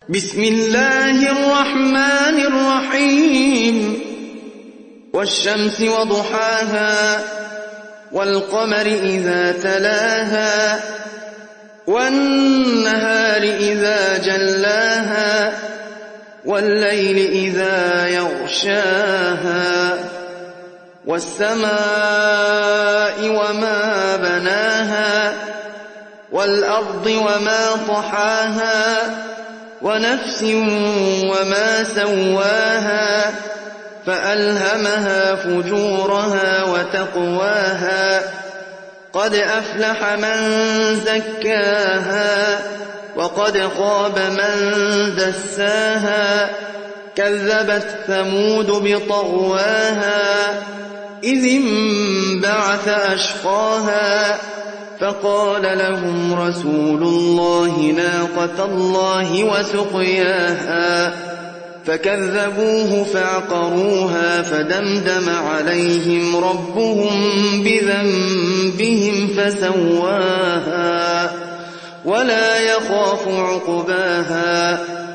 بسم الله الرحمن الرحيم والشمس وضحاها والقمر إذا تلاها والنهار إذا جلاها والليل إذا يغشاها والسماء وما بناها والأرض وما طحاها ونفس وما سواها فألهمها فجورها وتقواها قد أفلح من زكاها وقد خاب من دساها كذبت ثمود بطغواها إذ انبعث أشقاها فقال لهم رسول الله ناقة الله وسقياها فكذبوه فعقروها فدمدم عليهم ربهم بذنبهم فسواها ولا يخاف عقباها